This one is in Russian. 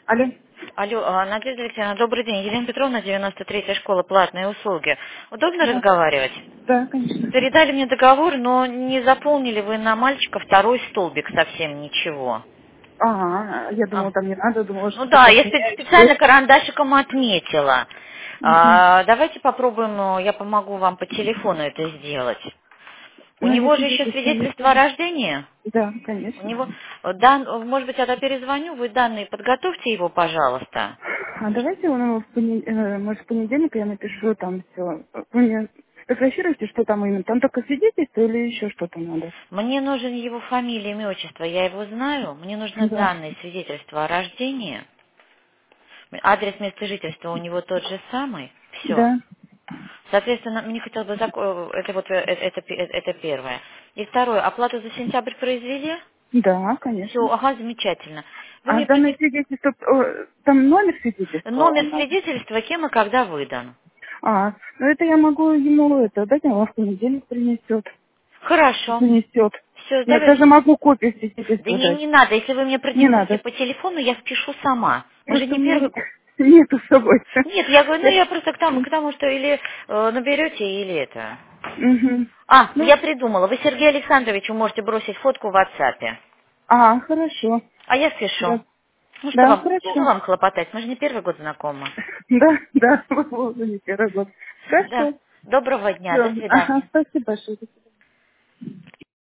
Алло. Алло, Надежда Алексеевна, добрый день. Елена Петровна, 93-я школа, платные услуги. Удобно Да, разговаривать? да, конечно. Передали мне договор, но не заполнили вы на мальчика второй столбик совсем ничего. Ага, я думала, А. там не надо, думала, Ну что да, только я специально меняющие. карандашиком отметила. Угу. Давайте попробуем, я помогу вам по телефону это сделать. У Ну, него если же еще есть свидетельство о конечно. рождении. Да, У конечно. него, может быть, я перезвоню, вы данные подготовьте его, пожалуйста. А давайте может, в понедельник я напишу там все. Вы мне сфотографируете, что там именно? Там только свидетельство или еще что-то надо? Мне нужен его фамилия, имя, отчество. Я его знаю. Мне нужны Да. данные свидетельства о рождении. Адрес места жительства у него тот же самый. Все. Да. Соответственно, мне хотелось бы это вот это первое. И второе, оплату за сентябрь произвели? Да, Все, конечно. ага, замечательно. Вы А мне данное свидетельство, там номер свидетельства номер надо? свидетельства, кем и когда выдан. Ну это я могу ему дать, он в понедельник принесет. Хорошо. Занесет. Все, Я давай. даже могу копию Да свидетельства дать. не надо, если вы мне Не продиктуете надо. по телефону, я впишу сама. Мы же Просто не у меня первый нету с собой. Нет, я говорю, я просто к тому, что или наберете, или это. Мгм. Ну, Я придумала. Вы Сергею Александровичу можете бросить фотку в WhatsApp. хорошо. А я спешу. Да, Ну что да, вам, ну хорошо. вам хлопотать, мы же не первый год знакомы. Да, да, вот, не первый год. Да. Хорошо. Доброго дня, Все. до свидания. Спасибо большое.